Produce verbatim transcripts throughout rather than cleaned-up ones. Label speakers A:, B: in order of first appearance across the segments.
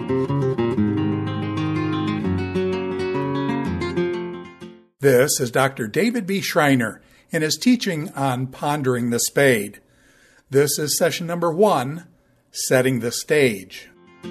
A: This is Doctor David B. Schreiner in his teaching on Pondering the Spade. This is session number one, Setting the Stage.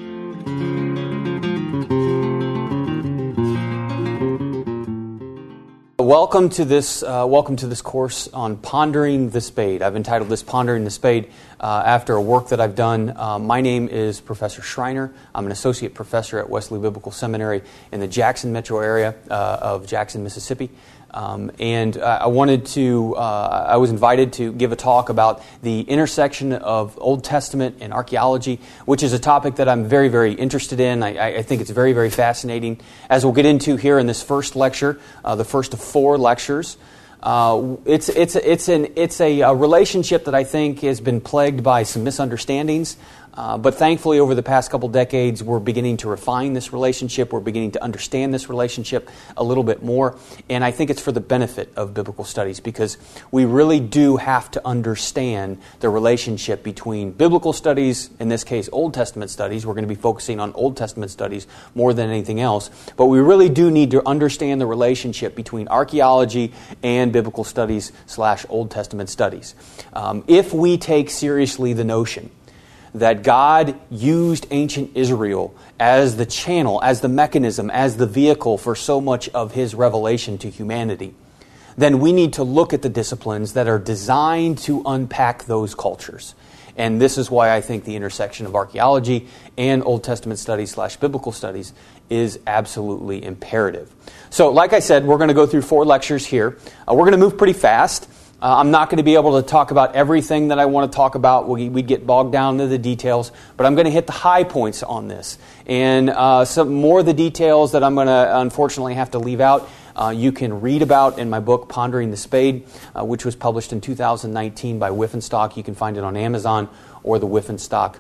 B: Welcome to this. Uh, welcome to this course on Pondering the Spade. I've entitled this "Pondering the Spade" uh, after a work that I've done. Uh, my name is Professor Schreiner. I'm an associate professor at Wesley Biblical Seminary in the Jackson metro area uh, of Jackson, Mississippi. Um, and uh, I wanted to. Uh, I was invited to give a talk about the intersection of Old Testament and archaeology, which is a topic that I'm very, very interested in. I, I think it's very, very fascinating. As we'll get into here in this first lecture, uh, the first of four lectures, uh, it's it's it's an it's a, a relationship that I think has been plagued by some misunderstandings. Uh, but thankfully, over the past couple decades, we're beginning to refine this relationship. We're beginning to understand this relationship a little bit more. And I think it's for the benefit of biblical studies because we really do have to understand the relationship between biblical studies, in this case, Old Testament studies. We're going to be focusing on Old Testament studies more than anything else. But we really do need to understand the relationship between archaeology and biblical studies slash Old Testament studies. Um, if we take seriously the notion that God used ancient Israel as the channel, as the mechanism, as the vehicle for so much of His revelation to humanity, then we need to look at the disciplines that are designed to unpack those cultures. And this is why I think the intersection of archaeology and Old Testament studies slash biblical studies is absolutely imperative. So, like I said, we're going to go through four lectures here. Uh, we're going to move pretty fast. Uh, I'm not going to be able to talk about everything that I want to talk about. We, we get bogged down into the details, but I'm going to hit the high points on this. And uh, some more of the details that I'm going to unfortunately have to leave out, uh, you can read about in my book, Pondering the Spade, uh, which was published in two thousand nineteen by Whiffenstock. You can find it on Amazon or the Whiffenstock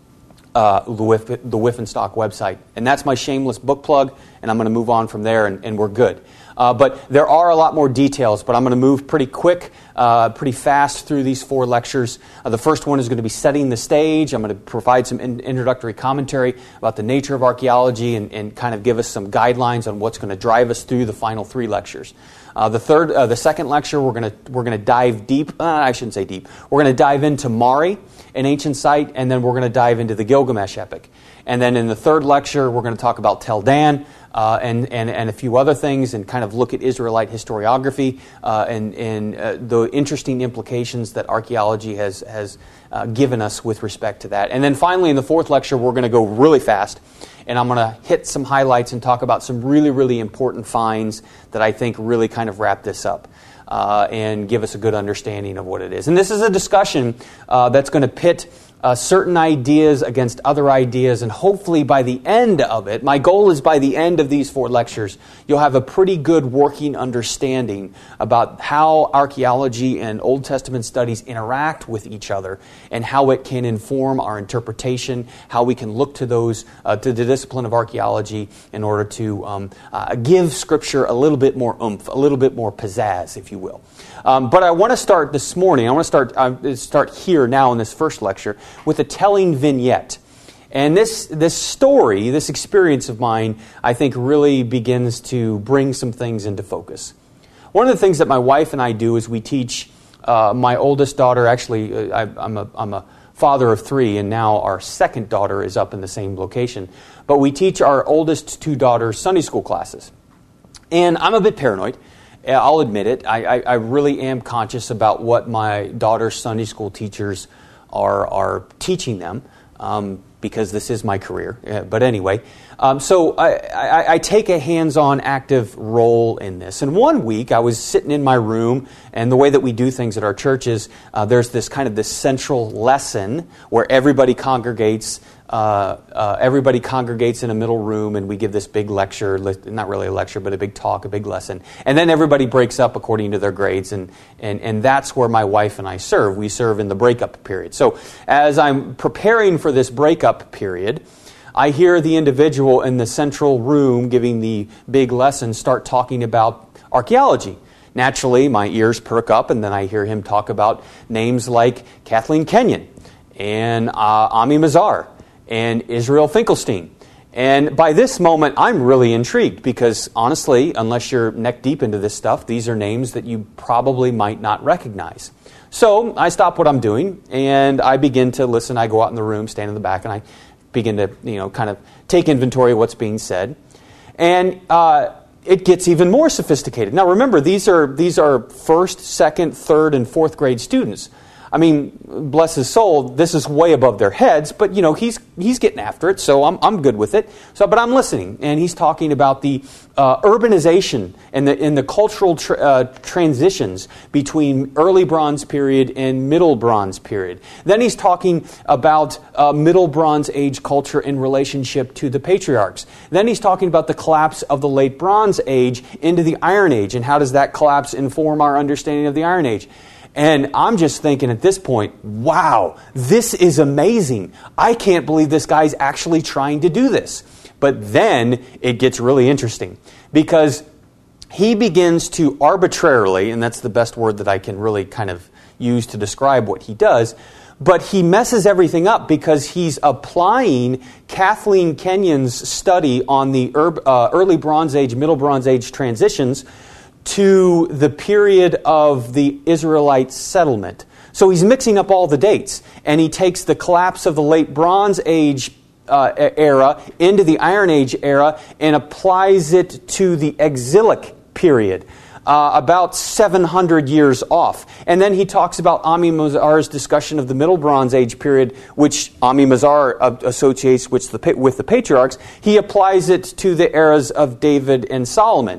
B: Uh, the, Whiff, the Whiffenstock website. And that's my shameless book plug, and I'm going to move on from there, and, and we're good. Uh, but there are a lot more details, but I'm going to move pretty quick, uh, pretty fast through these four lectures. Uh, the first one is going to be setting the stage. I'm going to provide some in- introductory commentary about the nature of archaeology and, and kind of give us some guidelines on what's going to drive us through the final three lectures. Uh, the third, uh, the second lecture, we're going to we're going to dive deep. Uh, I shouldn't say deep. We're going to dive into Mari, an ancient site, and then we're going to dive into the Gilgamesh epic. And then in the third lecture, we're going to talk about Tel Dan uh, and, and and a few other things, and kind of look at Israelite historiography uh, and and uh, the interesting implications that archaeology has has uh, given us with respect to that. And then finally, in the fourth lecture, we're going to go really fast. And I'm going to hit some highlights and talk about some really, really important finds that I think really kind of wrap this up uh, and give us a good understanding of what it is. And this is a discussion uh, that's going to pit uh, certain ideas against other ideas, and hopefully by the end of it, my goal is by the end of these four lectures, you'll have a pretty good working understanding about how archaeology and Old Testament studies interact with each other and how it can inform our interpretation, how we can look to those, uh, to the discipline of archaeology in order to um, uh, give Scripture a little bit more oomph, a little bit more pizzazz, if you will. Um, but I want to start this morning, I want to start uh, start here now in this first lecture with a telling vignette. And this this story, this experience of mine, I think really begins to bring some things into focus. One of the things that my wife and I do is we teach uh, my oldest daughter, actually uh, I, I'm a I'm a father of three, and now our second daughter is up in the same location. But we teach our oldest two daughters Sunday school classes. And I'm a bit paranoid. I'll admit it. I, I, I really am conscious about what my daughter's Sunday school teachers are are teaching them, um, because this is my career. Uh, but anyway, um, so I, I, I take a hands-on active role in this. And one week I was sitting in my room, and the way that we do things at our church is uh, there's this kind of this central lesson where everybody congregates. Uh, uh, everybody congregates in a middle room, and we give this big lecture, not really a lecture, but a big talk, a big lesson. And then everybody breaks up according to their grades, and, and, and that's where my wife and I serve. We serve in the breakup period. So as I'm preparing for this breakup period, I hear the individual in the central room giving the big lesson start talking about archaeology. Naturally, my ears perk up, and then I hear him talk about names like Kathleen Kenyon and uh, Ami Mazar and Israel Finkelstein. And by this moment, I'm really intrigued because, honestly, unless you're neck deep into this stuff, these are names that you probably might not recognize. So I stop what I'm doing, and I begin to listen. I go out in the room, stand in the back, and I begin to, you know, kind of take inventory of what's being said. And uh, it gets even more sophisticated. Now, remember, these are these are first, second, third, and fourth grade students. I mean, bless his soul, this is way above their heads, but, you know, he's he's getting after it, so I'm I'm good with it. So, but I'm listening, and he's talking about the uh, urbanization and the in the cultural tra- uh, transitions between early Bronze period and Middle Bronze period. Then he's talking about uh, Middle Bronze Age culture in relationship to the patriarchs. Then he's talking about the collapse of the Late Bronze Age into the Iron Age, and how does that collapse inform our understanding of the Iron Age? And I'm just thinking at this point, wow, this is amazing. I can't believe this guy's actually trying to do this. But then it gets really interesting because he begins to arbitrarily, and that's the best word that I can really kind of use to describe what he does, but he messes everything up because he's applying Kathleen Kenyon's study on the early Bronze Age, Middle Bronze Age transitions to the period of the Israelite settlement. So he's mixing up all the dates, and he takes the collapse of the Late Bronze Age uh, era into the Iron Age era and applies it to the exilic period, uh, about seven hundred years off. And then he talks about Ami Mazar's discussion of the Middle Bronze Age period, which Ami Mazar uh, associates with the, with the patriarchs. He applies it to the eras of David and Solomon.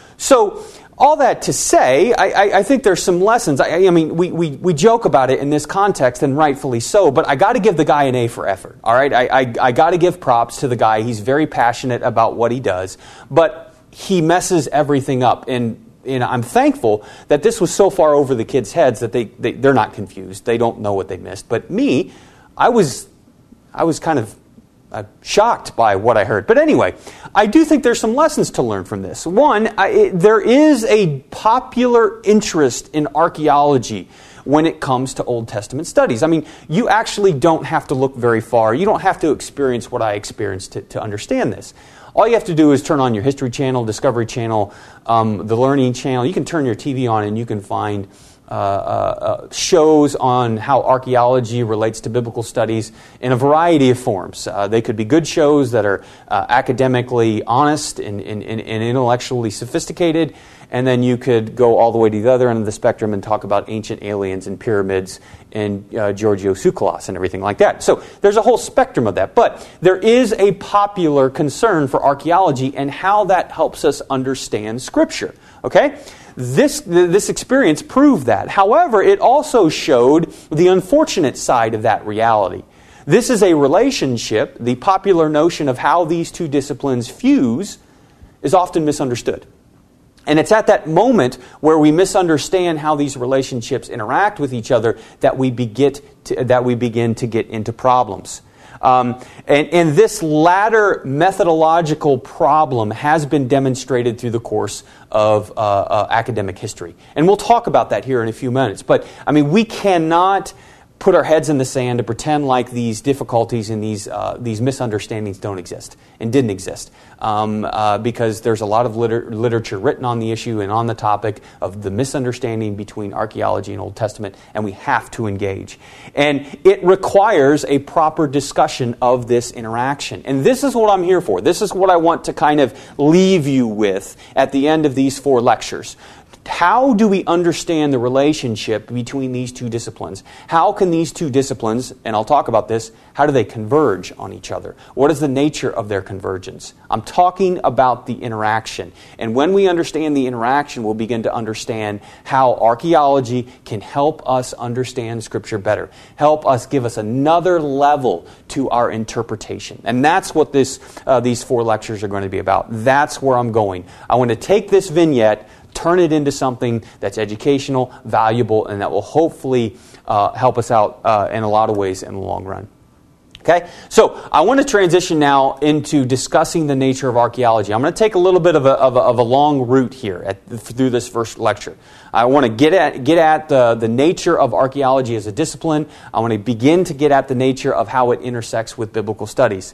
B: So, all that to say, I, I, I think there's some lessons. I, I mean, we, we, we joke about it in this context, and rightfully so, but I got to give the guy an A for effort, all right? I, I, I got to give props to the guy. He's very passionate about what he does, but he messes everything up, and, and I'm thankful that this was so far over the kids' heads that they, they, they're not confused. They don't know what they missed. But me, I was, I was kind of Uh, shocked by what I heard. But anyway, I do think there's some lessons to learn from this. One, I, it, there is a popular interest in archaeology when it comes to Old Testament studies. I mean, you actually don't have to look very far. You don't have to experience what I experienced to, to understand this. All you have to do is turn on your History Channel, Discovery Channel, um, the Learning Channel. You can turn your T V on and you can find Uh, uh, shows on how archaeology relates to biblical studies in a variety of forms. Uh, they could be good shows that are uh, academically honest and, and, and intellectually sophisticated, and then you could go all the way to the other end of the spectrum and talk about ancient aliens and pyramids and uh, Giorgio Tsoukalos and everything like that. So there's a whole spectrum of that. But there is a popular concern for archaeology and how that helps us understand Scripture. Okay? This, this experience proved that. However, it also showed the unfortunate side of that reality. This is a relationship, the popular notion of how these two disciplines fuse is often misunderstood. And it's at that moment where we misunderstand how these relationships interact with each other that we, begin to, that we begin to get into problems. Um, and, and this latter methodological problem has been demonstrated through the course of uh, uh, academic history. And we'll talk about that here in a few minutes. But, I mean, we cannot put our heads in the sand to pretend like these difficulties and these uh, these misunderstandings don't exist and didn't exist. Um, uh, because there's a lot of liter- literature written on the issue and on the topic of the misunderstanding between archaeology and Old Testament, and we have to engage. And it requires a proper discussion of this interaction. And this is what I'm here for. This is what I want to kind of leave you with at the end of these four lectures. How do we understand the relationship between these two disciplines? How can these two disciplines, and I'll talk about this, how do they converge on each other? What is the nature of their convergence? I'm talking about the interaction. And when we understand the interaction, we'll begin to understand how archaeology can help us understand Scripture better, help us give us another level to our interpretation. And that's what this uh, these four lectures are going to be about. That's where I'm going. I want to take this vignette, turn it into something that's educational, valuable, and that will hopefully uh, help us out uh, in a lot of ways in the long run. Okay, so I want to transition now into discussing the nature of archaeology. I'm going to take a little bit of a, of a, of a long route here at, through this first lecture. I want to get at get at the, the nature of archaeology as a discipline. I want to begin to get at the nature of how it intersects with biblical studies.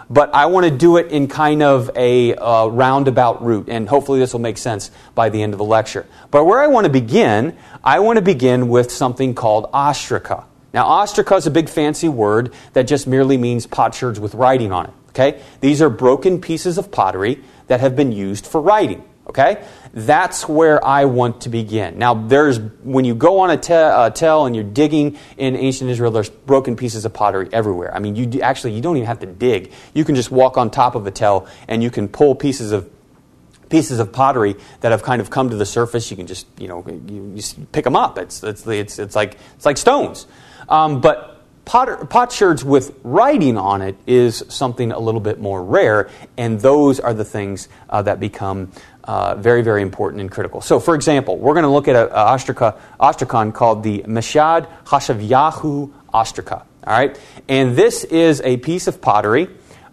B: but I want to do it in kind of a uh, roundabout route, and hopefully this will make sense by the end of the lecture. But where I want to begin, I want to begin with something called ostraca. Now, ostraca is a big fancy word that just merely means potsherds with writing on it. Okay, these are broken pieces of pottery that have been used for writing. Okay, that's where I want to begin. Now, there's when you go on a te- uh, tell and you're digging in ancient Israel, there's broken pieces of pottery everywhere. I mean, you do, actually you don't even have to dig. You can just walk on top of a tell and you can pull pieces of pieces of pottery that have kind of come to the surface. You can just you know you, you pick them up. It's it's it's it's like it's like stones, um, but. Pot, potsherds with writing on it is something a little bit more rare, and those are the things uh, that become uh, very, very important and critical. So, for example, we're going to look at an ostraca, ostracon called the Meshad Hashavyahu ostraca. All right, and this is a piece of pottery.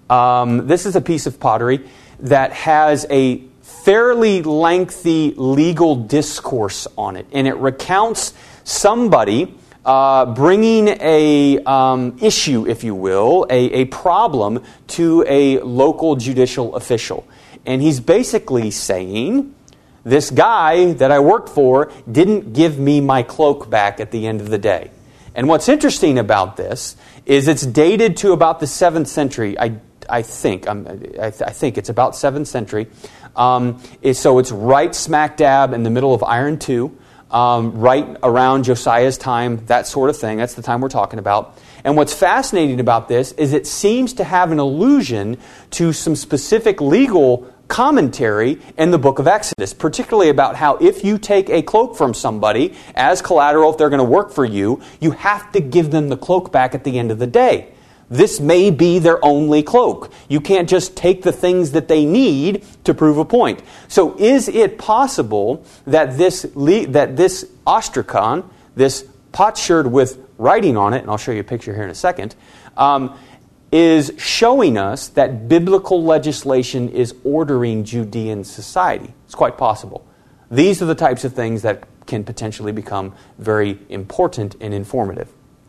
B: Um, this is a piece of pottery that has a fairly lengthy legal discourse on it, and it recounts somebody Uh, bringing a um, issue, if you will, a, a problem to a local judicial official. And he's basically saying, this guy that I worked for didn't give me my cloak back at the end of the day. And what's interesting about this is it's dated to about the seventh century. I, I think I'm, I, th- I think it's about seventh century. Um, it, so it's right smack dab in the middle of Iron two. Um, right around Josiah's time, that sort of thing. That's the time we're talking about. And what's fascinating about this is it seems to have an allusion to some specific legal commentary in the book of Exodus, particularly about how if you take a cloak from somebody as collateral, if they're going to work for you, you have to give them the cloak back at the end of the day. This may be their only cloak. You can't just take the things that they need to prove a point. So is it possible that this le- that this ostracon, this potsherd with writing on it, and I'll show you a picture here in a second, um, is showing us that biblical legislation is ordering Judean society? It's quite possible. These are the types of things that can potentially become very important and informative.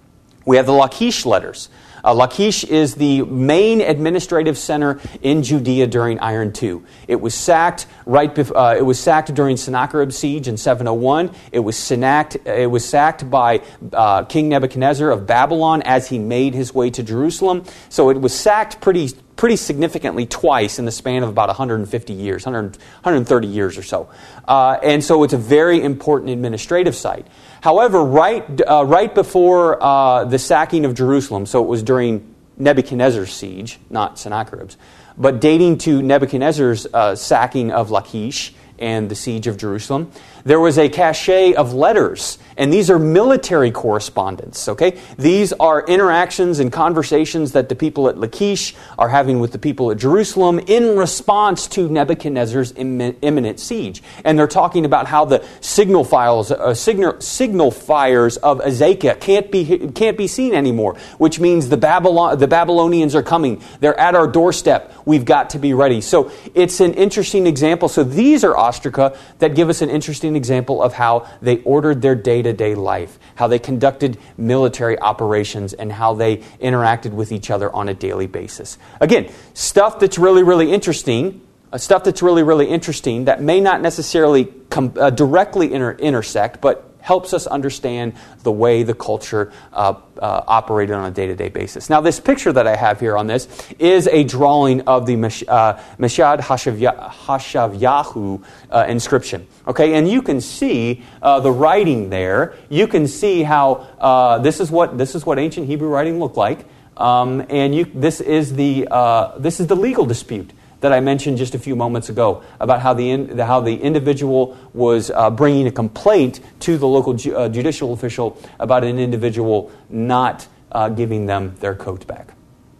B: We have the Lachish letters. Uh, Lachish is the main administrative center in Judea during Iron two. It was sacked right. Bef- uh, it was sacked during Sennacherib's siege in seven oh one. It was sacked. It was sacked by uh, King Nebuchadnezzar of Babylon as he made his way to Jerusalem. So it was sacked pretty pretty significantly twice in the span of about one hundred fifty years, one hundred, one hundred thirty years or so. Uh, and so it's a very important administrative site. However, right uh, right before uh, the sacking of Jerusalem, so it was during Nebuchadnezzar's siege, not Sennacherib's, but dating to Nebuchadnezzar's uh, sacking of Lachish and the siege of Jerusalem, there was a cache of letters, and these are military correspondence, okay? These are interactions and conversations that the people at Lachish are having with the people at Jerusalem in response to Nebuchadnezzar's immin- imminent siege. And they're talking about how the signal files, uh, signal, signal fires of Azekah can't be can't be seen anymore, which means the Babylon the Babylonians are coming. They're at our doorstep. We've got to be ready. So it's an interesting example. So these are ostraca that give us an interesting example of how they ordered their day-to-day life, how they conducted military operations, and how they interacted with each other on a daily basis. Again, stuff that's really, really interesting, uh, stuff that's really, really interesting that may not necessarily com- uh, directly inter- intersect, but helps us understand the way the culture uh, uh, operated on a day-to-day basis. Now, this picture that I have here on this is a drawing of the Mesh- uh, Meshad Hashavya- Hashavyahu uh, inscription. Okay, and you can see uh, the writing there. You can see how uh, this is what this is what ancient Hebrew writing looked like, um, and you, this is the uh, this is the legal dispute that I mentioned just a few moments ago about how the, in, how the individual was uh, bringing a complaint to the local ju- uh, judicial official about an individual not uh, giving them their coat back.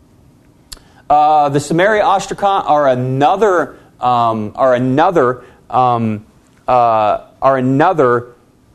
B: Uh, the Samaria ostracon are another um, are another um, uh, are another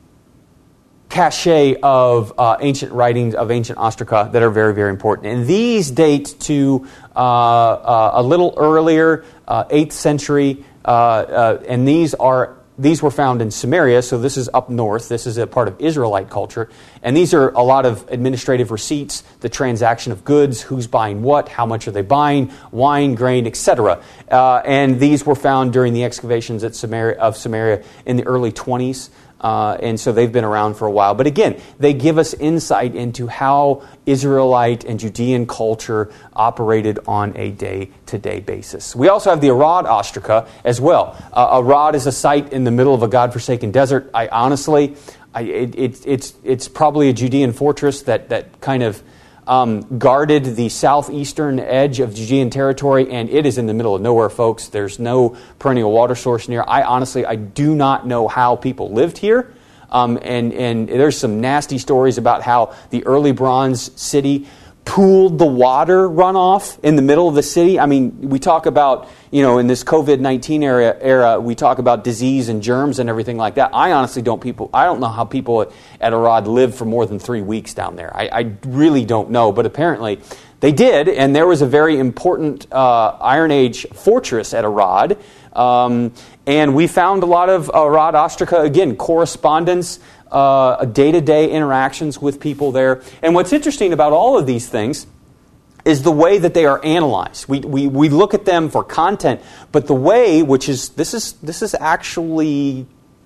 B: cache of uh, ancient writings of ancient ostraca that are very, very important. And these date to uh, uh, a little earlier, uh, eighth century, uh, uh, and these are these were found in Samaria, so this is up north. This is a part of Israelite culture. And these are a lot of administrative receipts, the transaction of goods, who's buying what, how much are they buying, wine, grain, et cetera. Uh, and these were found during the excavations at Samaria, of Samaria in the early twenties. Uh, and so they've been around for a while. But again, they give us insight into how Israelite and Judean culture operated on a day-to-day basis. We also have the Arad Ostraka as well. Uh, Arad is a site in the middle of a godforsaken desert. I honestly, I, it, it, it's it's probably a Judean fortress that, that kind of Um, guarded the southeastern edge of Judean territory, and it is in the middle of nowhere, folks. There's no perennial water source near. I honestly, I do not know how people lived here. Um, and, and there's some nasty stories about how the early Bronze City pooled the water runoff in the middle of the city. I mean, we talk about, you know, in this covid nineteen era, era, we talk about disease and germs and everything like that. I honestly don't people. I don't know how people at, at Arad lived for more than three weeks down there. I, I really don't know, but apparently they did, and there was a very important uh, Iron Age fortress at Arad, um, and we found a lot of Arad Ostraka, again, correspondence, uh, day-to-day interactions with people there. And what's interesting about all of these things is the way that they are analyzed. We, we we look at them for content, but the way, which is, this is this is actually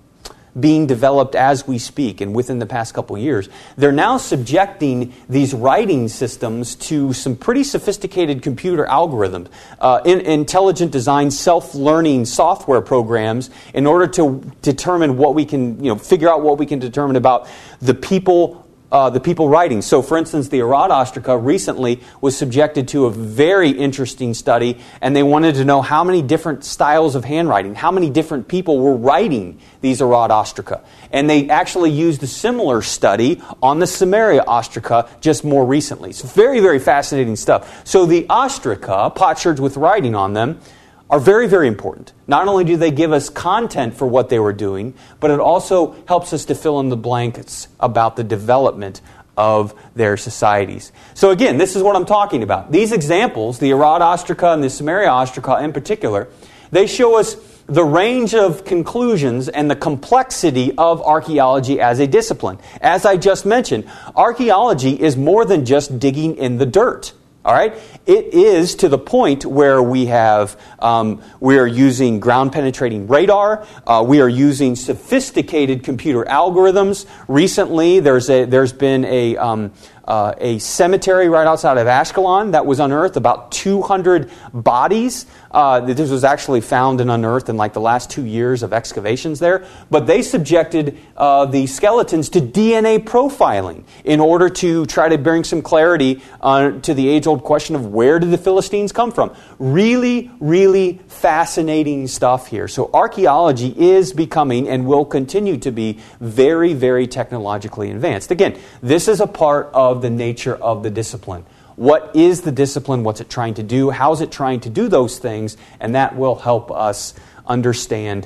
B: being developed as we speak and within the past couple of years, they're now subjecting these writing systems to some pretty sophisticated computer algorithms, uh, in, intelligent design, self-learning software programs in order to determine what we can, you know, figure out what we can determine about the people Uh, the people writing. So, for instance, the Arad Ostraka recently was subjected to a very interesting study, and they wanted to know how many different styles of handwriting, how many different people were writing these Arad Ostraka. And they actually used a similar study on the Samaria Ostraka just more recently. It's very, very fascinating stuff. So the Ostraka, potsherds with writing on them, are very, very important. Not only do they give us content for what they were doing, but it also helps us to fill in the blanks about the development of their societies. So again, this is what I'm talking about. These examples, the Arad Ostraka and the Samaria Ostraka in particular, they show us the range of conclusions and the complexity of archaeology as a discipline. As I just mentioned, archaeology is more than just digging in the dirt. All right, it is to the point where we have um, we are using ground penetrating radar. Uh, we are using sophisticated computer algorithms. Recently, there's a there's been a um, uh, a cemetery right outside of Ashkelon that was unearthed. About two hundred bodies. Uh, this was actually found and unearthed in like the last two years of excavations there. But they subjected uh, the skeletons to D N A profiling in order to try to bring some clarity uh, to the age-old question of where did the Philistines come from. Really, really fascinating stuff here. So archaeology is becoming and will continue to be very, very technologically advanced. Again, this is a part of the nature of the discipline. What is the discipline? What's it trying to do? How is it trying to do those things? And that will help us understand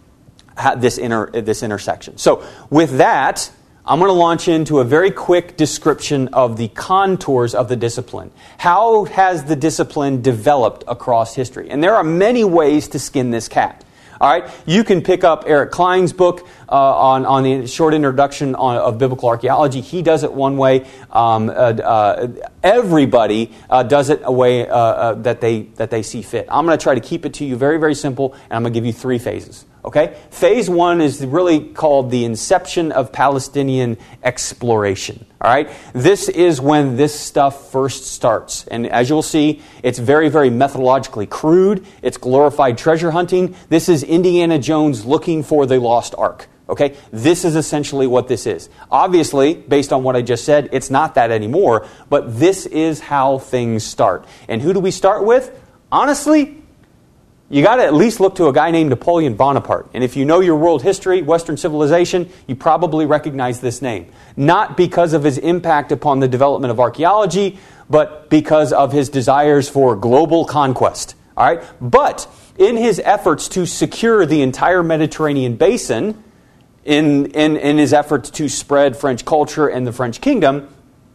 B: how this inter, this intersection. So with that, I'm going to launch into a very quick description of the contours of the discipline. How has the discipline developed across history? And there are many ways to skin this cat. All right, you can pick up Eric Klein's book uh, on on the short introduction on, of biblical archaeology. He does it one way. Um, uh, uh, everybody uh, does it a way uh, uh, that they that they see fit. I'm going to try to keep it to you very very simple, and I'm going to give you three phases. Okay, phase one is really called the inception of Palestinian exploration. All right, this is when this stuff first starts, and as you'll see, it's very, very methodologically crude. It's glorified treasure hunting. This is Indiana Jones looking for the lost ark. Okay, this is essentially what this is. Obviously, based on what I just said, it's not that anymore. But this is how things start. And who do we start with? Honestly, you got to at least look to a guy named Napoleon Bonaparte. And if you know your world history, Western civilization, you probably recognize this name. Not because of his impact upon the development of archaeology, but because of his desires for global conquest. All right? But in his efforts to secure the entire Mediterranean basin, in, in, in his efforts to spread French culture and the French kingdom,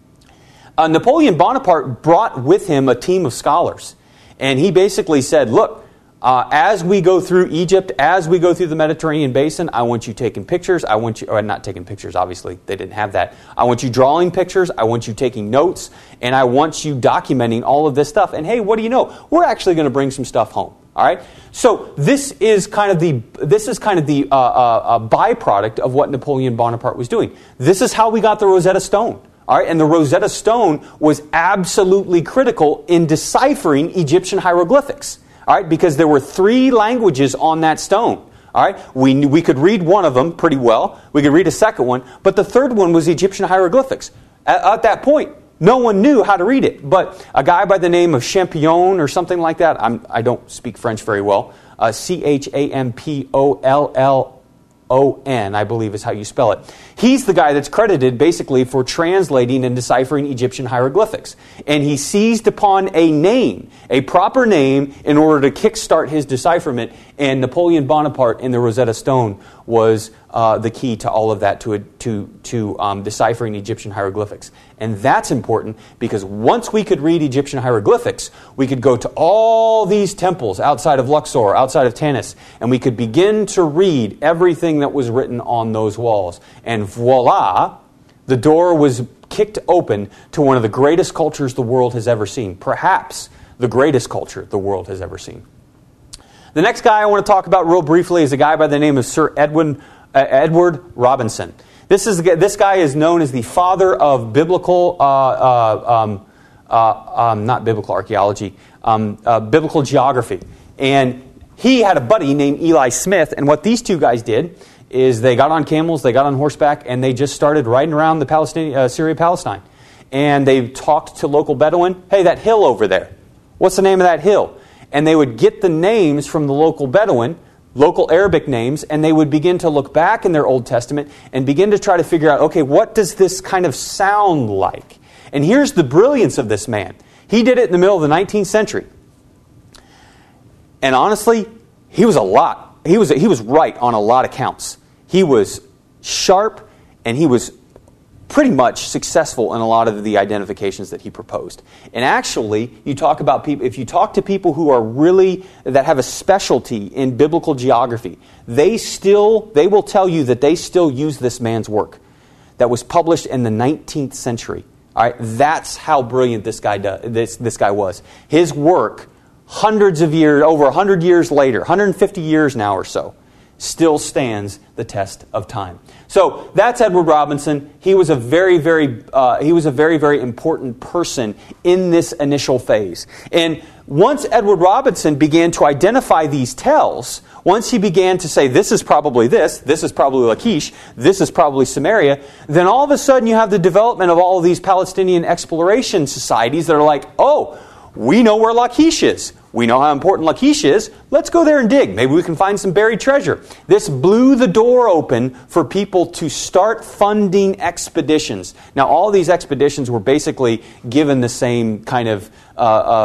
B: uh, Napoleon Bonaparte brought with him a team of scholars. And he basically said, look, Uh, as we go through Egypt, as we go through the Mediterranean basin, I want you taking pictures. I want you, or not taking pictures, obviously, they didn't have that. I want you drawing pictures. I want you taking notes. And I want you documenting all of this stuff. And hey, what do you know? We're actually going to bring some stuff home. All right. So this is kind of the this is kind of the uh, uh, byproduct of what Napoleon Bonaparte was doing. This is how we got the Rosetta Stone. All right, and the Rosetta Stone was absolutely critical in deciphering Egyptian hieroglyphics. All right, because there were three languages on that stone. All right, we we could read one of them pretty well. We could read a second one, but the third one was Egyptian hieroglyphics. At, at that point, no one knew how to read it. But a guy by the name of Champollion or something like that, I'm, I don't speak French very well, uh, C H A M P O L L O N, I believe is how you spell it. He's the guy that's credited basically for translating and deciphering Egyptian hieroglyphics. And he seized upon a name, a proper name, in order to kickstart his decipherment. And Napoleon Bonaparte in the Rosetta Stone was uh, the key to all of that, to to to um, deciphering Egyptian hieroglyphics. And that's important because once we could read Egyptian hieroglyphics, we could go to all these temples outside of Luxor, outside of Tanis, and we could begin to read everything that was written on those walls. And voila, the door was kicked open to one of the greatest cultures the world has ever seen. Perhaps the greatest culture the world has ever seen. The next guy I want to talk about real briefly is a guy by the name of Sir Edwin, uh, Edward Robinson. This is this guy is known as the father of biblical, uh, uh, um, uh, um, not biblical archaeology, um, uh, biblical geography. And he had a buddy named Eli Smith, and what these two guys did is they got on camels, they got on horseback, and they just started riding around the Palestinian, uh, Syria-Palestine. And they talked to local Bedouin, hey, that hill over there, what's the name of that hill? And they would get the names from the local Bedouin, local Arabic names, and they would begin to look back in their Old Testament and begin to try to figure out, okay, what does this kind of sound like? And here's the brilliance of this man. He did it in the middle of the nineteenth century. And honestly, he was a lot. He was he was right on a lot of counts. He was sharp, and he was pretty much successful in a lot of the identifications that he proposed. And actually, you talk about people, if you talk to people who are really, that have a specialty in biblical geography, they still, they will tell you that they still use this man's work that was published in the nineteenth century. All right, that's how brilliant this guy does, this, this guy was. His work, hundreds of years, over one hundred years later, one hundred fifty years now or so, still stands the test of time. So that's Edward Robinson. He was a very, very, uh, he was a very, very important person in this initial phase. And once Edward Robinson began to identify these tells, once he began to say, this is probably this, this is probably Lachish, this is probably Samaria, then all of a sudden you have the development of all of these Palestinian exploration societies that are like, oh, we know where Lachish is. We know how important Lachish is. Let's go there and dig. Maybe we can find some buried treasure. This blew the door open for people to start funding expeditions. Now, all these expeditions were basically given the same kind of uh,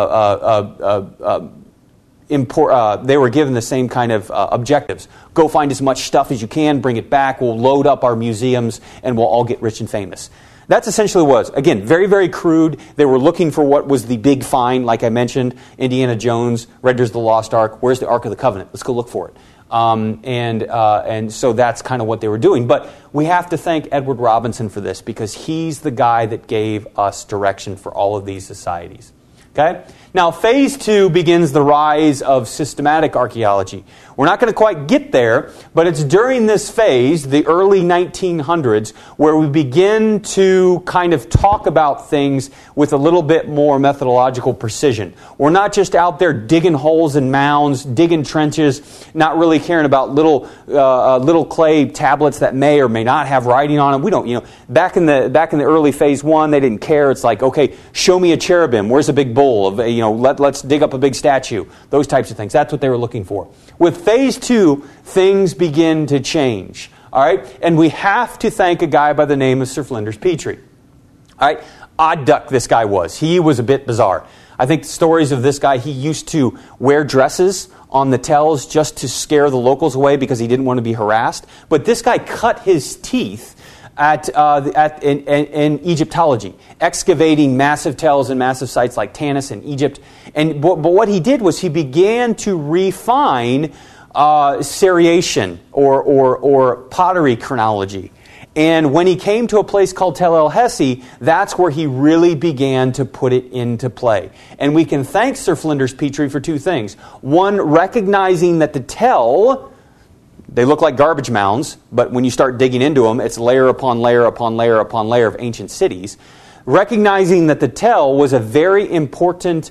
B: uh, uh, uh, uh, import. Uh, they were given the same kind of uh, objectives. Go find as much stuff as you can. Bring it back. We'll load up our museums, and we'll all get rich and famous. That's essentially what it was. Again, very, very crude. They were looking for what was the big find, like I mentioned, Indiana Jones, Raiders of the Lost Ark. Where's the Ark of the Covenant? Let's go look for it. Um, and uh, and so that's kind of what they were doing. But we have to thank Edward Robinson for this because he's the guy that gave us direction for all of these societies. Okay? Now, phase two begins the rise of systematic archaeology. We're not going to quite get there, but it's during this phase, the early nineteen hundreds, where we begin to kind of talk about things with a little bit more methodological precision. We're not just out there digging holes in mounds, digging trenches, not really caring about little uh, little clay tablets that may or may not have writing on them. We don't, you know, back in the back in the early phase one, they didn't care. It's like, okay, show me a cherubim. Where's a big bull? Of, you know, let, let's dig up a big statue. Those types of things. That's what they were looking for. With phase two, things begin to change. All right? And we have to thank a guy by the name of Sir Flinders Petrie. All right? Odd duck this guy was. He was a bit bizarre. I think the stories of this guy, he used to wear dresses on the tells just to scare the locals away because he didn't want to be harassed. But this guy cut his teeth at, uh, the, at in, in, in Egyptology, excavating massive tells and massive sites like Tanis in Egypt. And but, but what he did was he began to refine uh, seriation or, or or pottery chronology. And when he came to a place called Tel El Hesi, that's where he really began to put it into play. And we can thank Sir Flinders Petrie for two things. One, recognizing that the tell, they look like garbage mounds, but when you start digging into them, it's layer upon layer upon layer upon layer of ancient cities. Recognizing that the tell was a very important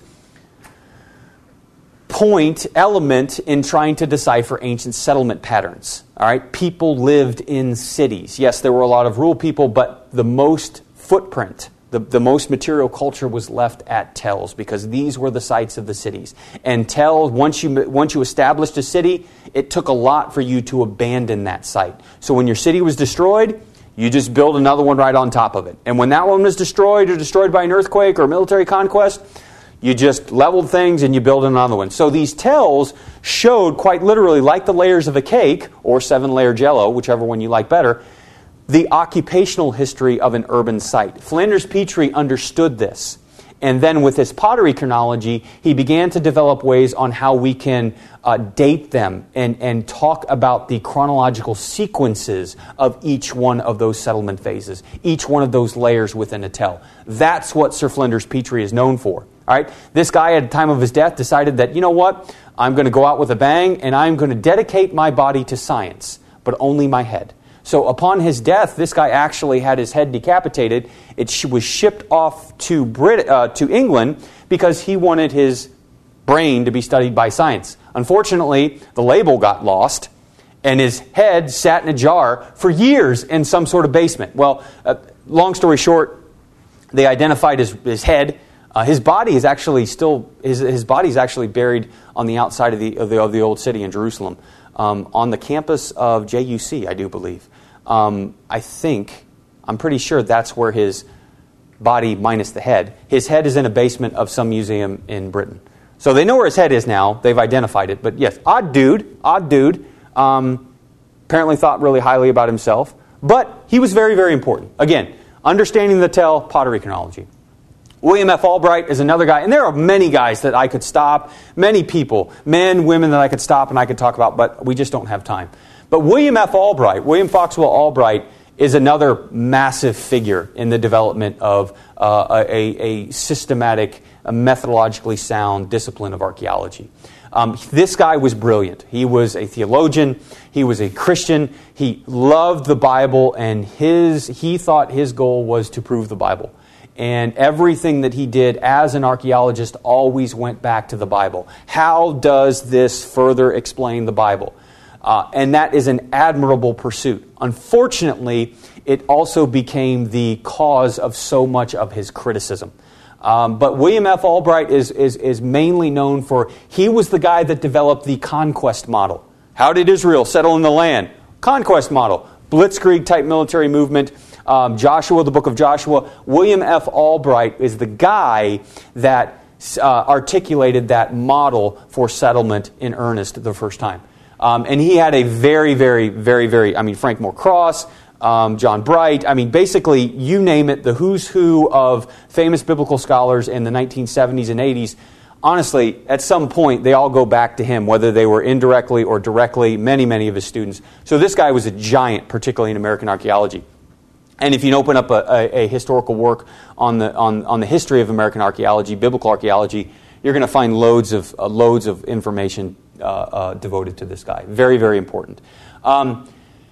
B: point, element in trying to decipher ancient settlement patterns. All right, people lived in cities. Yes, there were a lot of rural people, but the most footprint, the, the most material culture was left at tells because these were the sites of the cities. And tell, once you once you established a city, it took a lot for you to abandon that site. So when your city was destroyed, you just build another one right on top of it. And when that one was destroyed or destroyed by an earthquake or military conquest, you just leveled things and you build another one. So these tells showed quite literally, like the layers of a cake, or seven-layer jello, whichever one you like better, the occupational history of an urban site. Flinders Petrie understood this. And then with his pottery chronology, he began to develop ways on how we can uh, date them and, and talk about the chronological sequences of each one of those settlement phases, each one of those layers within a tell. That's what Sir Flinders Petrie is known for. All right, this guy at the time of his death decided that, you know what, I'm going to go out with a bang and I'm going to dedicate my body to science, but only my head. So upon his death, this guy actually had his head decapitated. It sh- was shipped off to Brit- uh, to England because he wanted his brain to be studied by science. Unfortunately, the label got lost and his head sat in a jar for years in some sort of basement. Well, uh, long story short, they identified his, his head. Uh, his body is actually still his his body is actually buried on the outside of the of the, of the old city in Jerusalem, um, on the campus of J U C, I do believe. Um, I think I'm pretty sure that's where his body minus the head. His head is in a basement of some museum in Britain. So they know where his head is now. They've identified it. But yes, odd dude, odd dude. Um, apparently thought really highly about himself, but he was very very important. Again, understanding the tell, pottery chronology. William F. Albright is another guy, and there are many guys that I could stop, many people, men, women that I could stop and I could talk about, but we just don't have time. But William F. Albright, William Foxwell Albright, is another massive figure in the development of uh, a, a systematic, a methodologically sound discipline of archaeology. Um, this guy was brilliant. He was a theologian. He was a Christian. He loved the Bible, and his he thought his goal was to prove the Bible. And everything that he did as an archaeologist always went back to the Bible. How does this further explain the Bible? Uh, and that is an admirable pursuit. Unfortunately, it also became the cause of so much of his criticism. Um, but William F. Albright is, is, is mainly known for, he was the guy that developed the conquest model. How did Israel settle in the land? Conquest model. Blitzkrieg type military movement. Um, Joshua, the book of Joshua. William F. Albright is the guy that uh, articulated that model for settlement in earnest the first time. Um, and he had a very, very, very, very, I mean, Frank Moore Cross, um, John Bright, I mean, basically, you name it, the who's who of famous biblical scholars in the nineteen seventies and eighties. Honestly, at some point, they all go back to him, whether they were indirectly or directly, many, many of his students. So this guy was a giant, particularly in American archaeology. And if you open up a, a, a historical work on the on, on the history of American archaeology, biblical archaeology, you're going to find loads of uh, loads of information uh, uh, devoted to this guy. Very, very important. Um,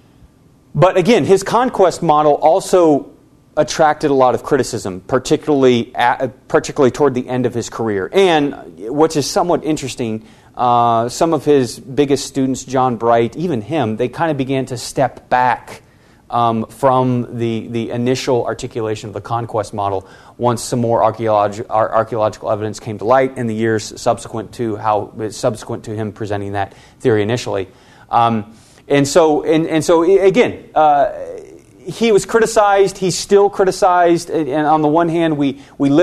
B: but again, his conquest model also attracted a lot of criticism, particularly at, particularly toward the end of his career. And which is somewhat interesting, uh, some of his biggest students, John Bright, even him, they kind of began to step back Um, from the, the initial articulation of the conquest model once some more archaeolog- archaeological evidence came to light in the years subsequent to how subsequent to him presenting that theory initially. Um, and so and, and so again, uh, he was criticized. He's still criticized. And on the one hand, we we lift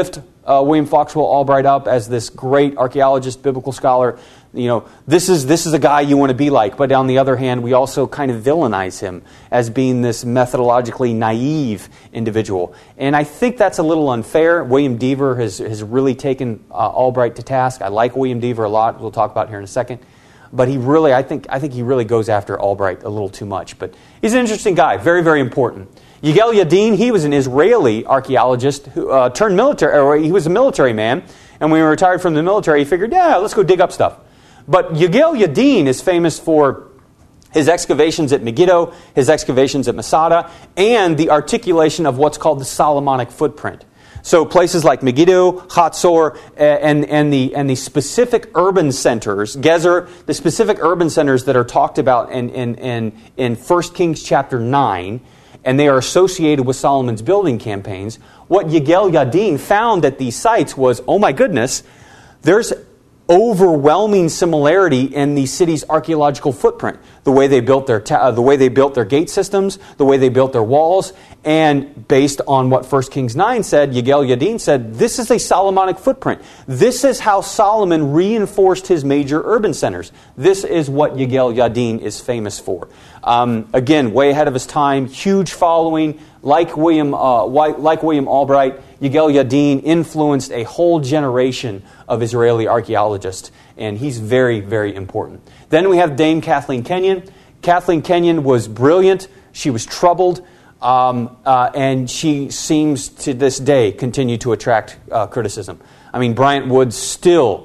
B: uh, William Foxwell Albright up as this great archaeologist, biblical scholar. You know, this is this is a guy you want to be like. But on the other hand, we also kind of villainize him as being this methodologically naive individual. And I think that's a little unfair. William Dever has, has really taken uh, Albright to task. I like William Dever a lot. We'll talk about here in a second. But he really, I think, I think he really goes after Albright a little too much. But he's an interesting guy, very, very important. Yigael Yadin, he was an Israeli archaeologist who uh, turned military, or he was a military man. And when he retired from the military, he figured, yeah, let's go dig up stuff. But Yigael Yadin is famous for his excavations at Megiddo, his excavations at Masada, and the articulation of what's called the Solomonic footprint. So places like Megiddo, Hatzor, and, and, the, and the specific urban centers, Gezer, the specific urban centers that are talked about in, in, in, in First Kings chapter nine, and they are associated with Solomon's building campaigns. What Yigael Yadin found at these sites was, oh my goodness, there's overwhelming similarity in the city's archaeological footprint. The way they built their ta- the way they built their gate systems, the way they built their walls, and based on what First Kings nine said, Yigael Yadin said, this is a Solomonic footprint. This is how Solomon reinforced his major urban centers. This is what Yigael Yadin is famous for. Um, again, way ahead of his time, huge following. Like William, uh, like William Albright, Yigael Yadin influenced a whole generation of Israeli archaeologists, and he's very, very important. Then we have Dame Kathleen Kenyon. Kathleen Kenyon was brilliant. She was troubled, um, uh, and she seems to this day continue to attract uh, criticism. I mean, Bryant Woods still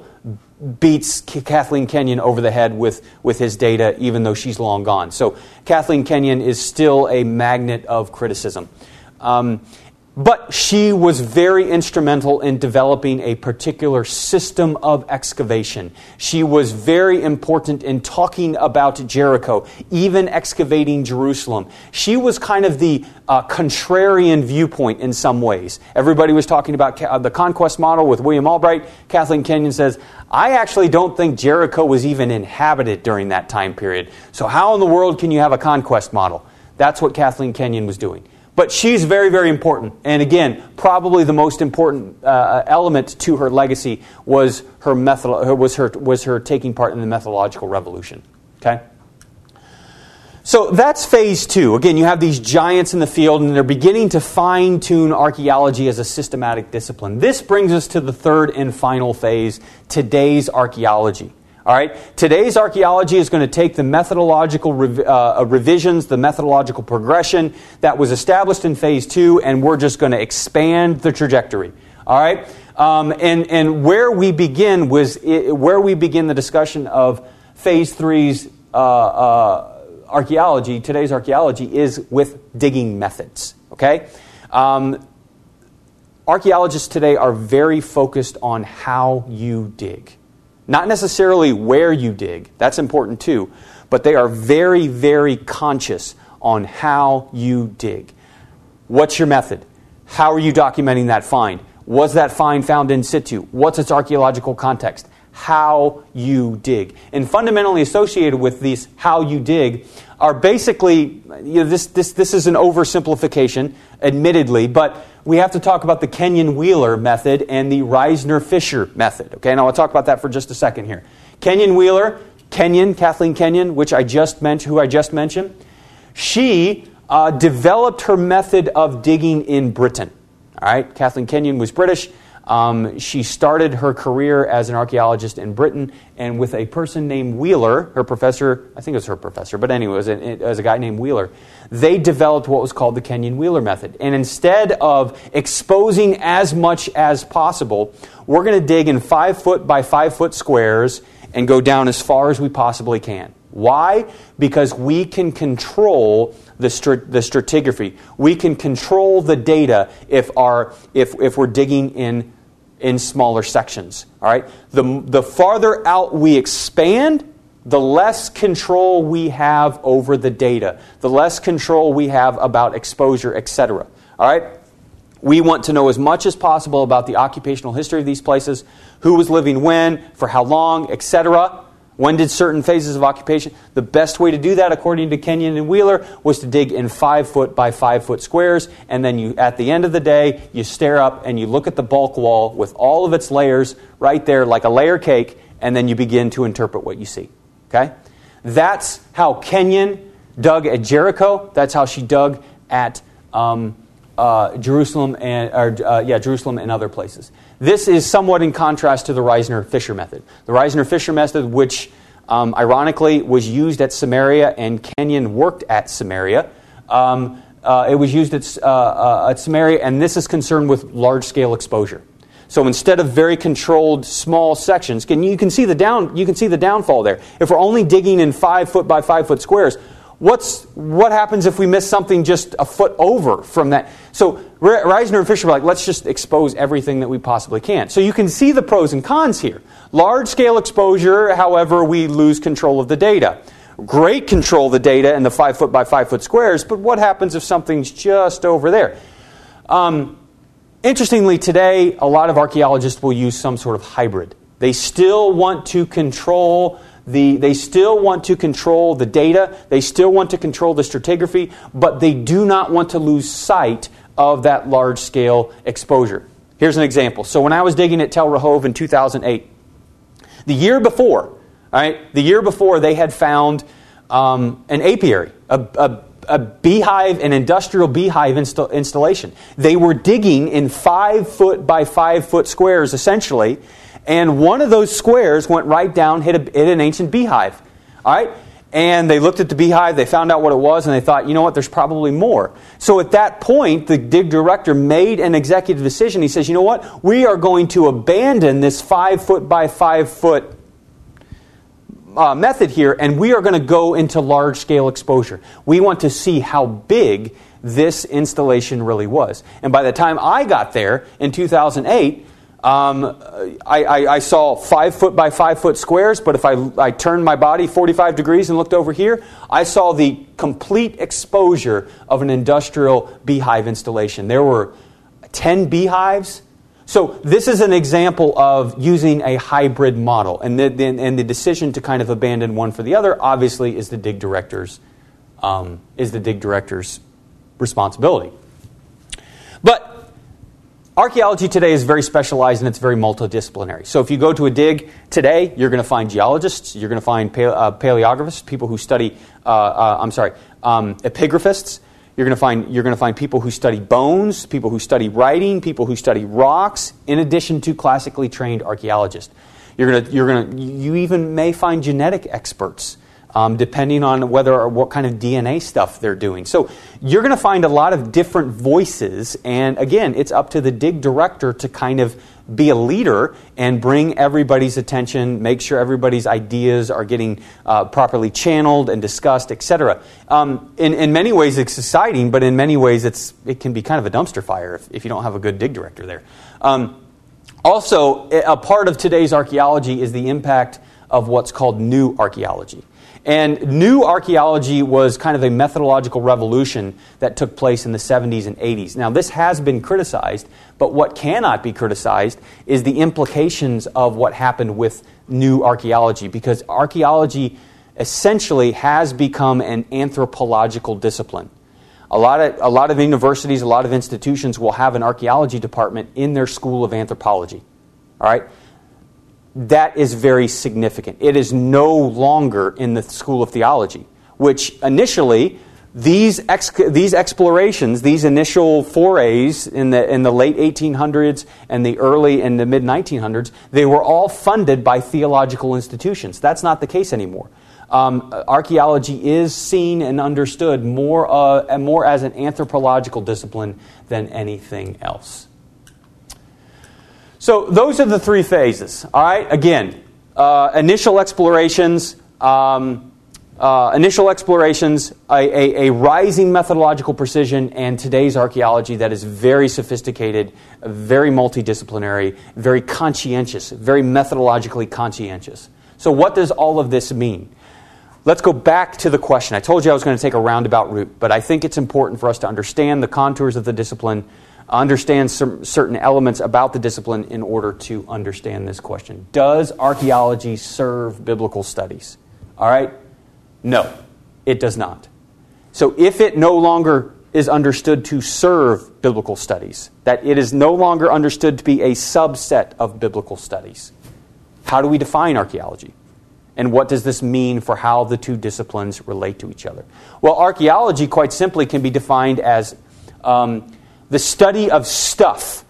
B: beats Kathleen Kenyon over the head with, with his data, even though she's long gone. So Kathleen Kenyon is still a magnet of criticism. Um, but she was very instrumental in developing a particular system of excavation. She was very important in talking about Jericho, even excavating Jerusalem. She was kind of the uh, contrarian viewpoint in some ways. Everybody was talking about ca- the conquest model with William Albright. Kathleen Kenyon says, I actually don't think Jericho was even inhabited during that time period. So how in the world can you have a conquest model? That's what Kathleen Kenyon was doing. But she's very, very important. And again, probably the most important uh, element to her legacy was her method, was her was her taking part in the methodological revolution. Okay? So that's phase two. Again, you have these giants in the field, and they're beginning to fine-tune archaeology as a systematic discipline. This brings us to the third and final phase, today's archaeology. All right. Today's archaeology is going to take the methodological rev- uh, revisions, the methodological progression that was established in phase two, and we're just going to expand the trajectory. All right. Um, and and where we begin was it, where we begin the discussion of phase three's uh, uh, archaeology. Today's archaeology is with digging methods. Okay. Um, archaeologists today are very focused on how you dig. Not necessarily where you dig, that's important too, but they are very, very conscious on how you dig. What's your method? How are you documenting that find? Was that find found in situ? What's its archaeological context? How you dig. And fundamentally associated with these how you dig are basically, you know, this, this, this is an oversimplification, admittedly, but we have to talk about the Kenyon-Wheeler method and the Reisner-Fisher method. Okay, now I'll talk about that for just a second here. Kenyon-Wheeler, Kenyon, Kathleen Kenyon, which I just mentioned, who I just mentioned, she uh, developed her method of digging in Britain. All right, Kathleen Kenyon was British. Um, she started her career as an archaeologist in Britain, and with a person named Wheeler, her professor, I think it was her professor, but anyway, it was a, it was a guy named Wheeler, they developed what was called the Kenyon-Wheeler method. And instead of exposing as much as possible, we're going to dig in five foot by five foot squares and go down as far as we possibly can. Why? Because we can control the strat- the stratigraphy. We can control the data if our if if we're digging in in smaller sections. All right. The the farther out we expand, the less control we have over the data. The less control we have about exposure, et cetera. All right. We want to know as much as possible about the occupational history of these places, who was living when, for how long, et cetera. When did certain phases of occupation? The best way to do that, according to Kenyon and Wheeler, was to dig in five foot by five foot squares, and then you, at the end of the day, you stare up and you look at the bulk wall with all of its layers right there, like a layer cake, and then you begin to interpret what you see. Okay, that's how Kenyon dug at Jericho. That's how she dug at um, uh, Jerusalem and or, uh, yeah, Jerusalem and other places. This is somewhat in contrast to the Reisner-Fisher method. The Reisner-Fisher method, which um, ironically was used at Samaria, and Kenyon worked at Samaria. Um, uh, it was used at, uh, uh, at Samaria, and this is concerned with large-scale exposure. So instead of very controlled small sections, can you can see the down you can see the downfall there. If we're only digging in five foot by five foot squares, What's what happens if we miss something just a foot over from that? So Reisner and Fisher were like, let's just expose everything that we possibly can. So you can see the pros and cons here. Large-scale exposure, however, we lose control of the data. Great control of the data in the five foot by five foot squares, but what happens if something's just over there? Um, interestingly, today, a lot of archaeologists will use some sort of hybrid. They still want to control The, they still want to control the data, they still want to control the stratigraphy, but they do not want to lose sight of that large-scale exposure. Here's an example. So when I was digging at Tel Rehov in two thousand eight, the year before, right, the year before they had found um, an apiary, a, a, a beehive, an industrial beehive insta- installation. They were digging in five foot by five foot squares, essentially. And one of those squares went right down, hit, a, hit an ancient beehive. All right? And they looked at the beehive, they found out what it was, and they thought, you know what, there's probably more. So at that point, the dig director made an executive decision. He says, you know what, we are going to abandon this five foot by five foot uh, method here, and we are going to go into large scale exposure. We want to see how big this installation really was. And by the time I got there in two thousand eight, Um, I, I, I saw five foot by five foot squares, but if I, I turned my body forty-five degrees and looked over here, I saw the complete exposure of an industrial beehive installation. There were ten beehives. So this is an example of using a hybrid model, and the, the, and the decision to kind of abandon one for the other, obviously, is the dig director's um, is the dig director's responsibility. But archaeology today is very specialized and it's very multidisciplinary. So if you go to a dig today, you're going to find geologists, you're going to find pale, uh, paleographists, people who study, uh, uh, I'm sorry, um, epigraphists. You're going to find you're going to find people who study bones, people who study writing, people who study rocks, in addition to classically trained archaeologists. You're going to you're going to you even may find genetic experts. Um, depending on whether or what kind of D N A stuff they're doing. So you're going to find a lot of different voices, and again, it's up to the dig director to kind of be a leader and bring everybody's attention, make sure everybody's ideas are getting uh, properly channeled and discussed, et cetera. Um, in, in many ways, it's exciting, but in many ways, it's it can be kind of a dumpster fire if, if you don't have a good dig director there. Um, also, a part of today's archaeology is the impact of what's called new archaeology. And new archaeology was kind of a methodological revolution that took place in the seventies and eighties. Now, this has been criticized, but what cannot be criticized is the implications of what happened with new archaeology, because archaeology essentially has become an anthropological discipline. A lot of, a lot of universities, a lot of institutions will have an archaeology department in their school of anthropology. All right? That is very significant. It is no longer in the School of Theology, which initially these ex- these explorations, these initial forays in the in the late eighteen hundreds and the early and the mid nineteen hundreds, they were all funded by theological institutions. That's not the case anymore. Um, archaeology is seen and understood more uh, more as an anthropological discipline than anything else. So those are the three phases. All right. Again, uh, initial explorations, um, uh, initial explorations, a, a, a rising methodological precision, and today's archaeology that is very sophisticated, very multidisciplinary, very conscientious, very methodologically conscientious. So what does all of this mean? Let's go back to the question. I told you I was going to take a roundabout route, but I think it's important for us to understand the contours of the discipline understand some certain elements about the discipline in order to understand this question. Does archaeology serve biblical studies? All right? No, it does not. So if it no longer is understood to serve biblical studies, that it is no longer understood to be a subset of biblical studies, how do we define archaeology? And what does this mean for how the two disciplines relate to each other? Well, archaeology, quite simply, can be defined as um, the study of stuff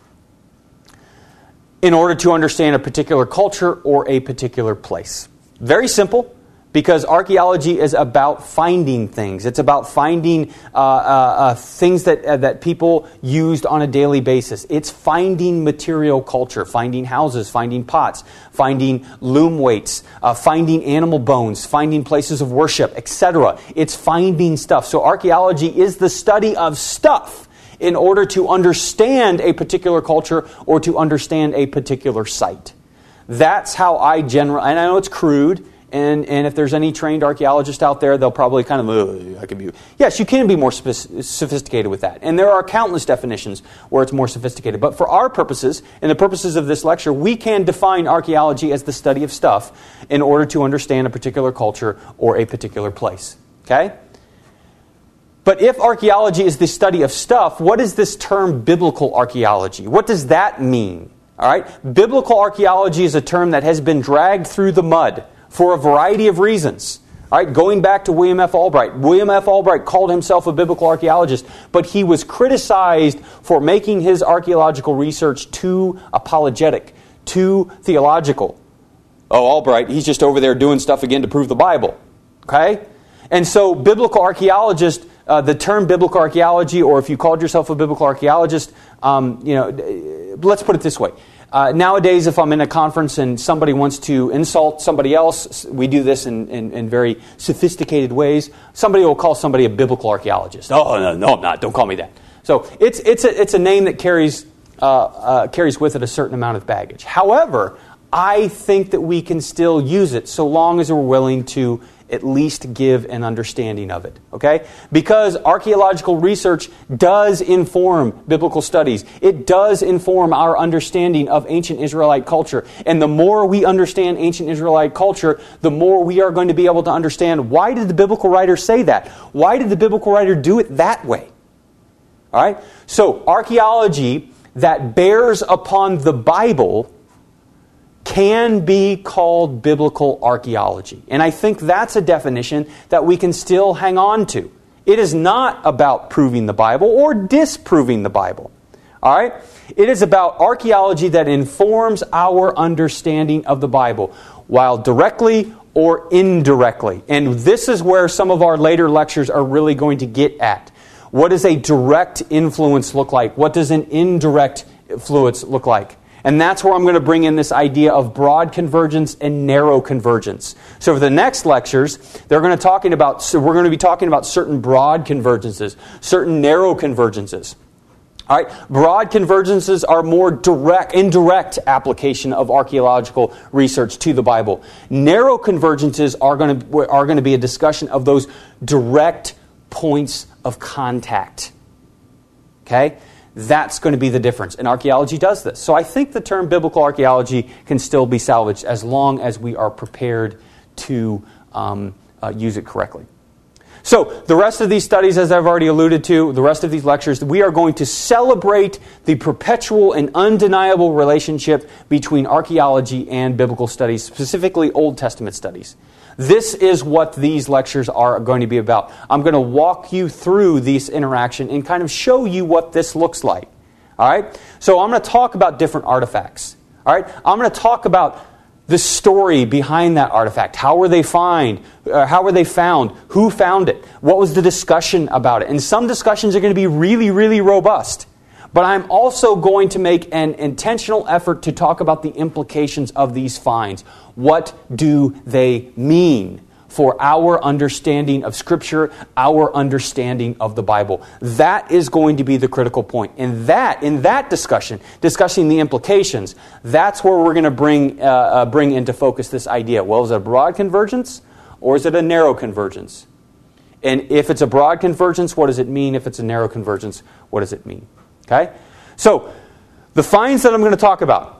B: in order to understand a particular culture or a particular place. Very simple. Because archaeology is about finding things. It's about finding uh, uh, uh, things that uh, that people used on a daily basis. It's finding material culture, finding houses, finding pots, finding loom weights, uh, finding animal bones, finding places of worship, et cetera. It's finding stuff. So archaeology is the study of stuff in order to understand a particular culture or to understand a particular site. That's how I generally, and I know it's crude. And, and if there's any trained archaeologist out there, they'll probably kind of, oh, I can be. Yes, you can be more sophisticated with that. And there are countless definitions where it's more sophisticated. But for our purposes, and the purposes of this lecture, we can define archaeology as the study of stuff in order to understand a particular culture or a particular place. Okay? But if archaeology is the study of stuff, what is this term biblical archaeology? What does that mean? All right? Biblical archaeology is a term that has been dragged through the mud for a variety of reasons. All right, going back to William F. Albright. William F. Albright called himself a biblical archaeologist, but he was criticized for making his archaeological research too apologetic, too theological. Oh, Albright, he's just over there doing stuff again to prove the Bible. Okay? And so biblical archaeologist, uh, the term biblical archaeology, or if you called yourself a biblical archaeologist, um, you know, let's put it this way. Uh, nowadays, if I'm in a conference and somebody wants to insult somebody else, we do this in, in, in very sophisticated ways. Somebody will call somebody a biblical archaeologist. Oh, no, no, I'm not. Don't call me that. So it's it's a, it's a name that carries uh, uh, carries with it a certain amount of baggage. However, I think that we can still use it so long as we're willing to at least give an understanding of it, okay? Because archaeological research does inform biblical studies. It does inform our understanding of ancient Israelite culture. And the more we understand ancient Israelite culture, the more we are going to be able to understand, why did the biblical writer say that? Why did the biblical writer do it that way? All right? So archaeology that bears upon the Bible can be called biblical archaeology. And I think that's a definition that we can still hang on to. It is not about proving the Bible or disproving the Bible. All right? It is about archaeology that informs our understanding of the Bible, while directly or indirectly. And this is where some of our later lectures are really going to get at. What does a direct influence look like? What does an indirect influence look like? And that's where I'm going to bring in this idea of broad convergence and narrow convergence. So for the next lectures, they're going to talking about so we're going to be talking about certain broad convergences, certain narrow convergences. All right, broad convergences are more direct, indirect application of archaeological research to the Bible. Narrow convergences are going to are going to be a discussion of those direct points of contact. Okay? That's going to be the difference. And archaeology does this. So I think the term biblical archaeology can still be salvaged as long as we are prepared to um, uh, use it correctly. So the rest of these studies, as I've already alluded to, the rest of these lectures, we are going to celebrate the perpetual and undeniable relationship between archaeology and biblical studies, specifically Old Testament studies. This is what these lectures are going to be about. I'm going to walk you through this interaction and kind of show you what this looks like. All right? So I'm going to talk about different artifacts. All right? I'm going to talk about the story behind that artifact. How were they find? Uh, how were they found? Who found it? What was the discussion about it? And some discussions are going to be really, really robust. But I'm also going to make an intentional effort to talk about the implications of these finds. What do they mean for our understanding of Scripture, our understanding of the Bible? That is going to be the critical point. And that, in that discussion, discussing the implications, that's where we're going to bring uh, uh, bring into focus this idea. Well, is it a broad convergence or is it a narrow convergence? And if it's a broad convergence, what does it mean? If it's a narrow convergence, what does it mean? Okay? So, the finds that I'm going to talk about,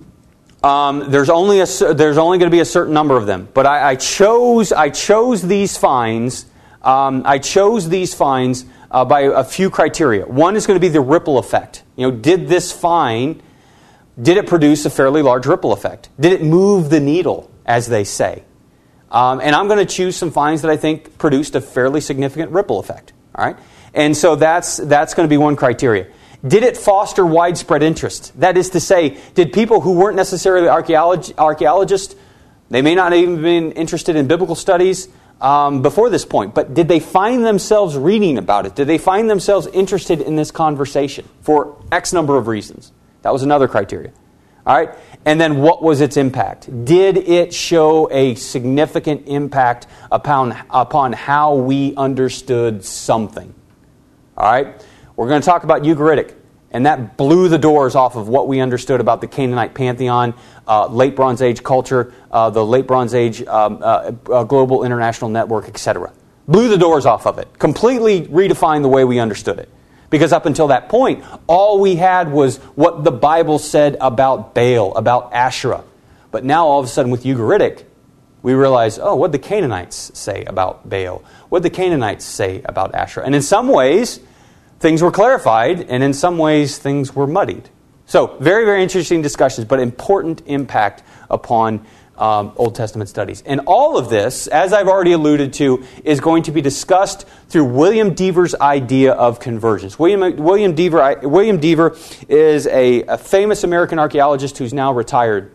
B: um, there's only a, there's only going to be a certain number of them. But I, I chose I chose these finds. Um, I chose these finds uh, by a few criteria. One is going to be the ripple effect. You know, did this find, did it produce a fairly large ripple effect? Did it move the needle, as they say? Um, and I'm going to choose some finds that I think produced a fairly significant ripple effect. All right, and so that's that's going to be one criteria. Did it foster widespread interest? That is to say, did people who weren't necessarily archaeolog- archaeologists, they may not have even been interested in biblical studies um, before this point, but did they find themselves reading about it? Did they find themselves interested in this conversation for X number of reasons? That was another criteria. All right, and then what was its impact? Did it show a significant impact upon, upon how we understood something? All right, we're going to talk about Ugaritic, and that blew the doors off of what we understood about the Canaanite pantheon, uh, late Bronze Age culture, uh, the late Bronze Age um, uh, uh, global international network, et cetera. Blew the doors off of it. Completely redefined the way we understood it. Because up until that point, all we had was what the Bible said about Baal, about Asherah. But now all of a sudden with Ugaritic, we realize, oh, what did the Canaanites say about Baal? What did the Canaanites say about Asherah? And in some ways, things were clarified, and in some ways, things were muddied. So, very, very interesting discussions, but important impact upon um, Old Testament studies. And all of this, as I've already alluded to, is going to be discussed through William Deaver's idea of convergence. William, William, Deaver, William Deaver is a, a famous American archaeologist who's now retired.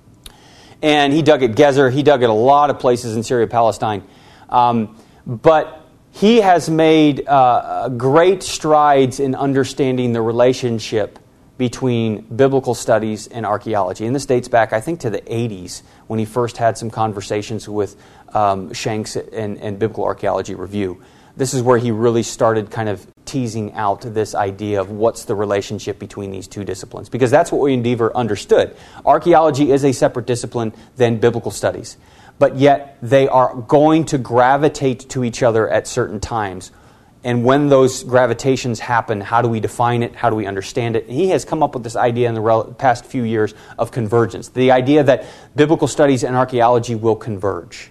B: And he dug at Gezer. He dug at a lot of places in Syria, Palestine. Um, but he has made uh, great strides in understanding the relationship between biblical studies and archaeology. And this dates back, I think, to the eighties, when he first had some conversations with um, Shanks and, and Biblical Archaeology Review. This is where he really started kind of teasing out this idea of what's the relationship between these two disciplines. Because that's what William Deaver understood. Archaeology is a separate discipline than biblical studies. But yet they are going to gravitate to each other at certain times. And when those gravitations happen, how do we define it? How do we understand it? And he has come up with this idea in the rel- past few years of convergence. The idea that biblical studies and archaeology will converge.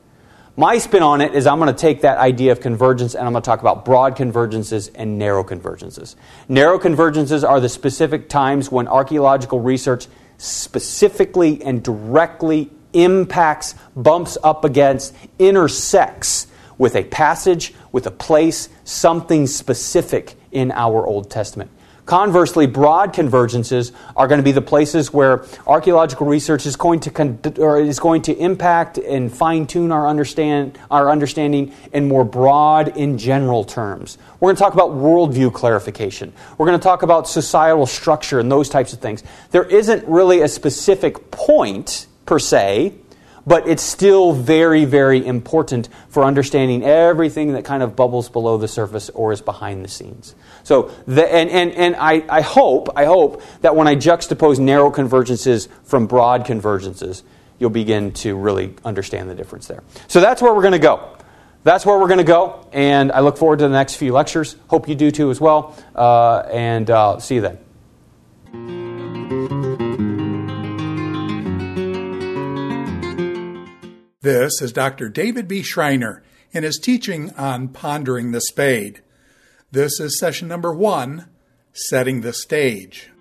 B: My spin on it is I'm going to take that idea of convergence and I'm going to talk about broad convergences and narrow convergences. Narrow convergences are the specific times when archaeological research specifically and directly impacts, bumps up against, intersects with a passage, with a place, something specific in our Old Testament. Conversely, broad convergences are going to be the places where archaeological research is going to con- or is going to impact and fine-tune our understand our understanding in more broad, in general terms. We're going to talk about worldview clarification. We're going to talk about societal structure and those types of things. There isn't really a specific point per se, but it's still very, very important for understanding everything that kind of bubbles below the surface or is behind the scenes. So, the, and and and I, I hope I hope that when I juxtapose narrow convergences from broad convergences, you'll begin to really understand the difference there. So that's where we're going to go. That's where we're going to go, and I look forward to the next few lectures. Hope you do too as well, uh, and uh, see you then.
A: This is Doctor David B. Schreiner in his teaching on Pondering the Spade. This is session number one, Setting the Stage.